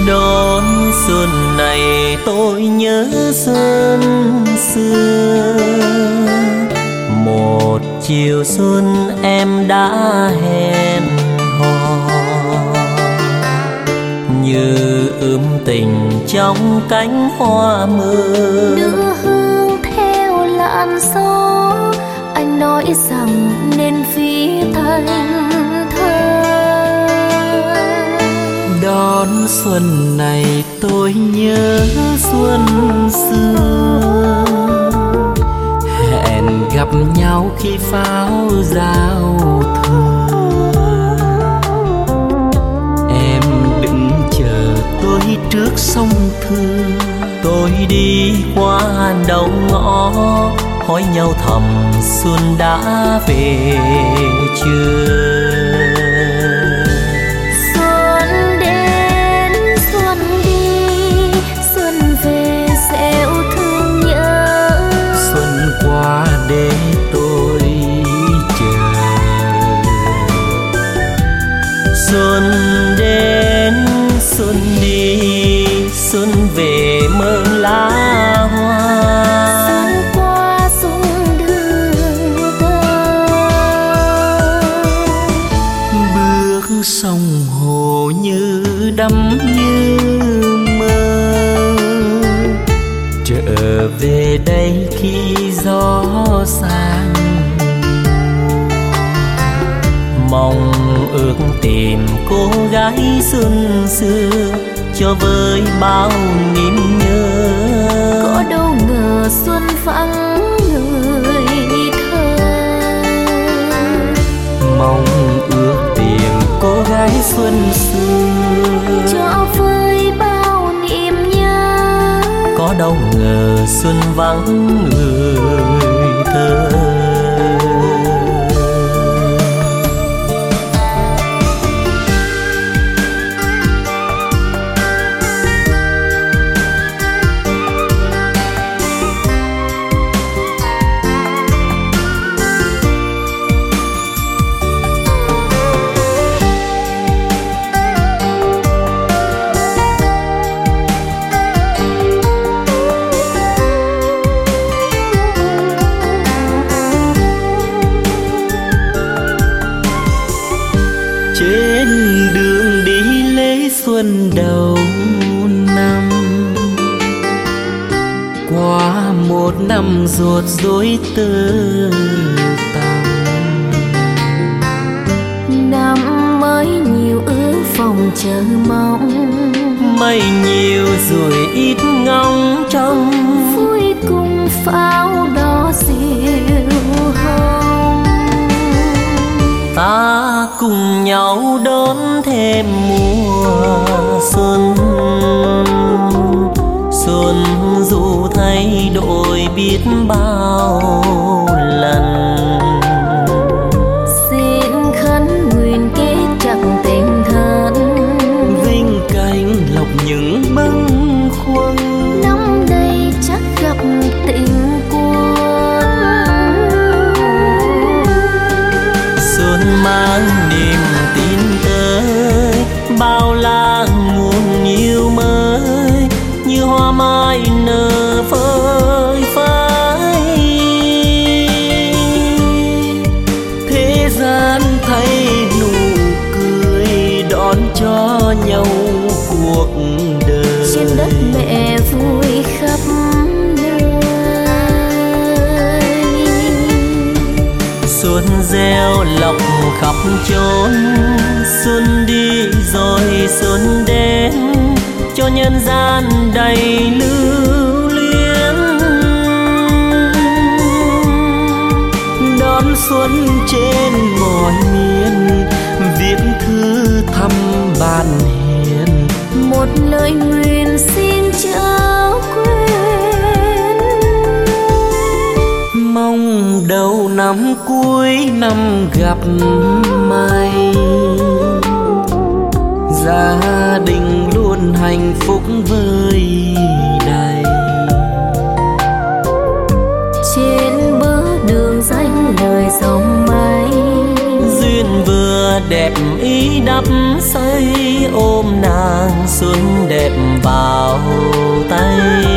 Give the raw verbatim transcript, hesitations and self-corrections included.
Đón xuân này tôi nhớ xuân xưa, một chiều xuân em đã hẹn hò, như ươm tình trong cánh hoa mưa. Đưa hương theo làn gió, anh nói rằng nên phí thành thơ. Đón xuân này tôi nhớ xuân xưa, hẹn gặp nhau khi pháo giao thừa. Em đứng chờ tôi trước sông Thư, tôi đi qua đầu ngõ, hỏi nhau thầm xuân đã về chưa. Xuân đến xuân đi, xuân về dẻo thương nhớ. Xuân qua để tôi chờ. Xuân đến xuân đi, xuân về mơ lá hoa. Xuân qua sông đường thơ, bước sông hồ như đắm như mơ, trở về đây khi gió sang. Mong ước tìm cô gái xuân xưa, cho với bao niềm nhớ. có đâu ngờ xuân vắng người thơ. Mong ước tìm cô gái xuân xưa, cho với bao niềm nhớ. có đâu ngờ xuân vắng người thơ. Trên đường đi lễ xuân đầu năm, qua một năm ruột rối tơ tằm. Năm mới nhiều ước vọng chờ mong, Mây nhiều rồi ít ngóng trông, vui cùng pháo đỏ diệu hồng. ta cùng nhau đón thêm mùa xuân. Xuân dù thay đổi biết bao lần, Xin khấn nguyện kết chặt tình thân, vinh canh lộc những bâng khuâng. năm đây chắc gặp tình quân. Xuân mang niềm tin tới, bao la nguồn yêu mới, như hoa mai nở phơi phới. Thế gian thay nụ cười, đón cho nhau cuộc đời. Trên đất mẹ vui khắp nơi, xuân gieo lộc khắp chốn. Xuân đi rồi xuân đến, cho nhân gian đầy lưu luyến. Đón xuân trên mọi miền, viết thư thăm bạn hiền. một lời nguyện xin chớ quên. Mong đầu năm cuối năm gặp may, gia đình luôn hạnh phúc vơi đầy. Trên bờ đường danh lời dòng mây, duyên vừa đẹp ý đắp xây ôm nàng xuân đẹp vào tay.